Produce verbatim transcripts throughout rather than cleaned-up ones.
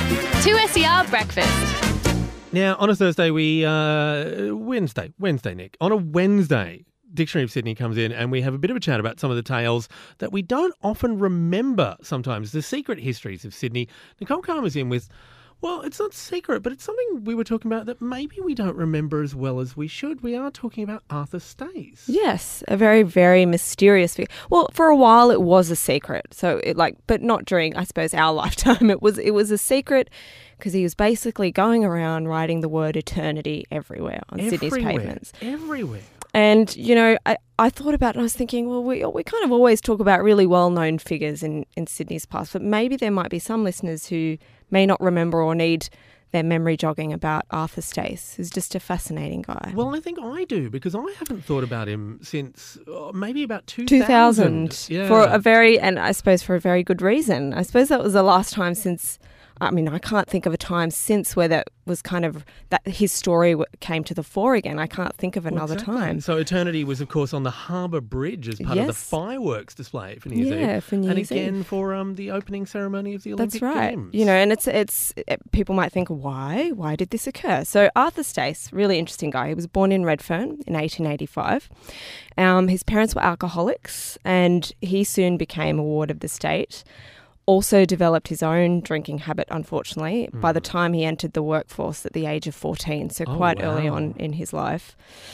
two S E R Breakfast. Now, on a Thursday, we, uh, Wednesday, Wednesday, Nick. On a Wednesday, Dictionary of Sydney comes in and we have a bit of a chat about some of the tales that we don't often remember sometimes, the secret histories of Sydney. Nicole Karma's in with, well, it's not secret, but it's something we were talking about that maybe we don't remember as well as we should. We are talking about Arthur Stace. Yes, a very, very mysterious figure. Well, for a while it was a secret. So it like, but not during, I suppose, our lifetime. It was, it was a secret because he was basically going around writing the word eternity everywhere on Everywhere, Sydney's pavements. Everywhere. And, you know, I, I thought about it and I was thinking, well, we we kind of always talk about really well-known figures in, in Sydney's past, but maybe there might be some listeners who may not remember or need their memory jogging about Arthur Stace, who's just a fascinating guy. Well, I think I do because I haven't thought about him since uh, maybe about two thousand. two thousand, yeah. for a very, and I suppose for a very good reason. I suppose that was the last time since, I mean, I can't think of a time since where that was kind of, that his story w- came to the fore again. I can't think of another Well, exactly. time. So Eternity was, of course, on the Harbour Bridge as part of the Yes. fireworks display for New Year's Yeah, Eve. for New and Year's again Eve. for um, the opening ceremony of the Olympic That's right. Games. You know, and it's, it's, it, people might think, why? Why did this occur? So Arthur Stace, really interesting guy. He was born in Redfern in eighteen eighty-five. Um, his parents were alcoholics and he soon became a ward of the state. Also developed his own drinking habit, unfortunately, mm. by the time he entered the workforce at the age of fourteen, so oh, quite wow. early on in his life.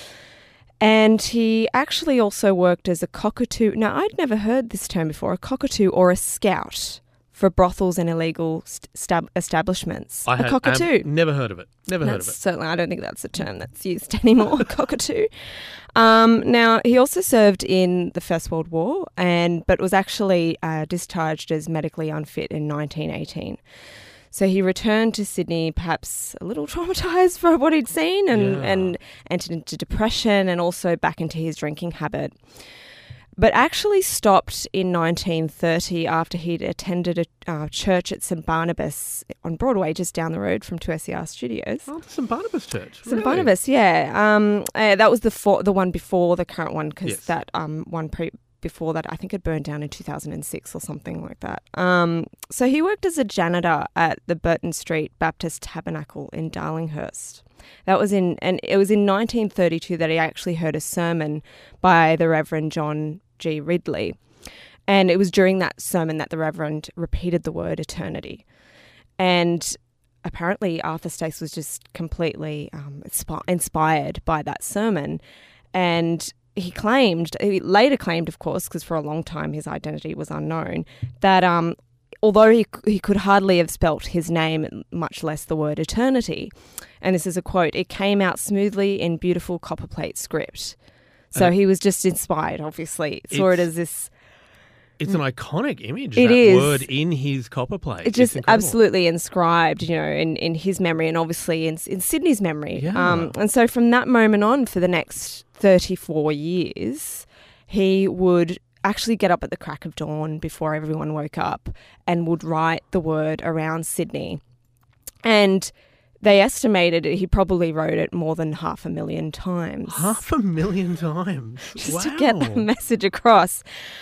And he actually also worked as a cockatoo. Now, I'd never heard this term before, a cockatoo or a scout for brothels and illegal st- stab- establishments. I a had, cockatoo. Um, never heard of it. Never heard That's of it. certainly, I don't think that's a term that's used anymore, cockatoo. Um, now, he also served in the First World War, and but was actually uh, discharged as medically unfit in nineteen eighteen. So he returned to Sydney perhaps a little traumatised for what he'd seen and, Yeah. and entered into depression and also back into his drinking habit. But actually stopped in nineteen thirty after he'd attended a uh, church at St Barnabas on Broadway, just down the road from two S E R Studios. Oh, the St Barnabas Church. St really? Barnabas, yeah. Um, uh, that was the for, the one before the current one, because Yes. that um, one pre- before that, I think it burned down in two thousand six or something like that. Um, so he worked as a janitor at the Burton Street Baptist Tabernacle in Darlinghurst. That was in, and it was in nineteen thirty-two that he actually heard a sermon by the Reverend John G. Ridley. And it was during that sermon that the Reverend repeated the word eternity. And apparently Arthur Stace was just completely um, inspi- inspired by that sermon. And he claimed, he later claimed, of course, because for a long time his identity was unknown, that um, although he he could hardly have spelt his name, much less the word eternity, and this is a quote, it came out smoothly in beautiful copperplate script. So Uh, he was just inspired, obviously. Saw it it's- as this... It's an iconic image, It that is. word in his copperplate. It's just incredible. absolutely inscribed, you know, in, in his memory and obviously in, in Sydney's memory. Yeah. Um, and so from that moment on, for the next thirty-four years, he would actually get up at the crack of dawn before everyone woke up and would write the word around Sydney. And they estimated he probably wrote it more than half a million times. Half a million times. Just wow. to get the message across.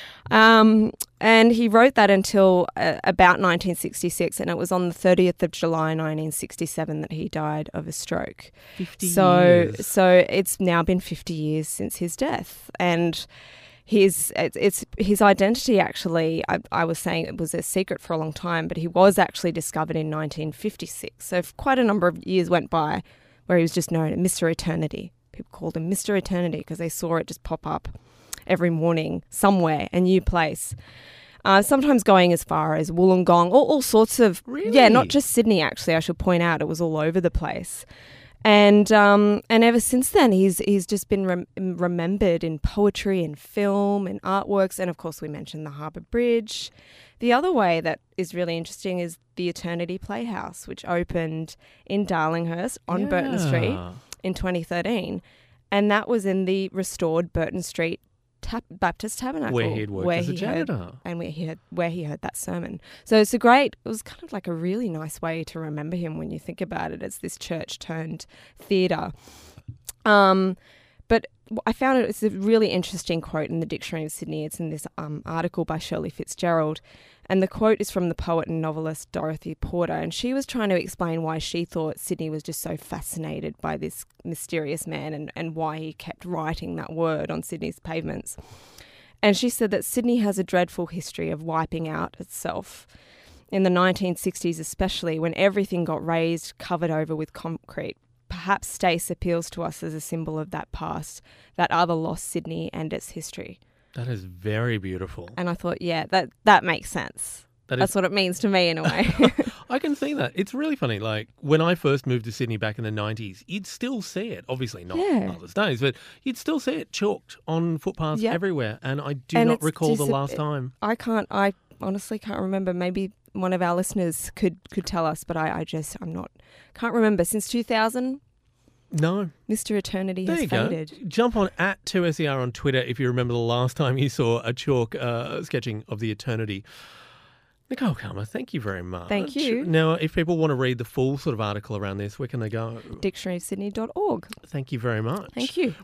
Um, and he wrote that until uh, about nineteen sixty-six, and it was on the thirtieth of July nineteen sixty-seven that he died of a stroke. fifty So, years. so it's now been fifty years since his death, and his it's, it's his identity actually. I, I was saying it was a secret for a long time, but he was actually discovered in nineteen fifty-six. So quite a number of years went by where he was just known as Mister Eternity. People called him Mister Eternity because they saw it just pop up every morning somewhere, a new place. Uh, sometimes going as far as Wollongong, all, all sorts of... Really? Yeah, not just Sydney, actually, I should point out. It was all over the place. And um, and ever since then, he's he's just been rem- remembered in poetry and film and artworks. And, of course, we mentioned the Harbour Bridge. The other way that is really interesting is the Eternity Playhouse, which opened in Darlinghurst on Burton Street Yeah. in twenty thirteen. And that was in the restored Burton Street Ta- Baptist Tabernacle, Where he'd worked as a he heard- janitor. and where he heard where he heard that sermon. So it's a great. It was kind of like a really nice way to remember him when you think about it, as this church turned theatre. Um, but I found it, it's a really interesting quote in the Dictionary of Sydney. It's in this um, article by Shirley Fitzgerald. And the quote is from the poet and novelist Dorothy Porter. And she was trying to explain why she thought Sydney was just so fascinated by this mysterious man and, and why he kept writing that word on Sydney's pavements. And she said that Sydney has a dreadful history of wiping out itself. In the nineteen sixties especially, when everything got razed, covered over with concrete. Perhaps Stace appeals to us as a symbol of that past, that other lost Sydney and its history. That is very beautiful. And I thought, yeah, that, that makes sense. That That's is... what it means to me in a way. I can see that. It's really funny. Like, when I first moved to Sydney back in the nineties, you'd still see it. Obviously not Yeah. Mother's Days, but you'd still see it chalked on footpaths Yep. everywhere. And I do And not it's recall the disap- last time. I can't, I honestly can't remember. Maybe one of our listeners could, could tell us, but I, I just, I'm not, can't remember. Since two thousand, No. Mister Eternity There has you go. faded. Jump on at two S E R on Twitter if you remember the last time you saw a chalk uh, sketching of the Eternity. Nicole Calmer, thank you very much. Thank you. Now, if people want to read the full sort of article around this, where can they go? dictionary of sydney dot org. Thank you very much. Thank you.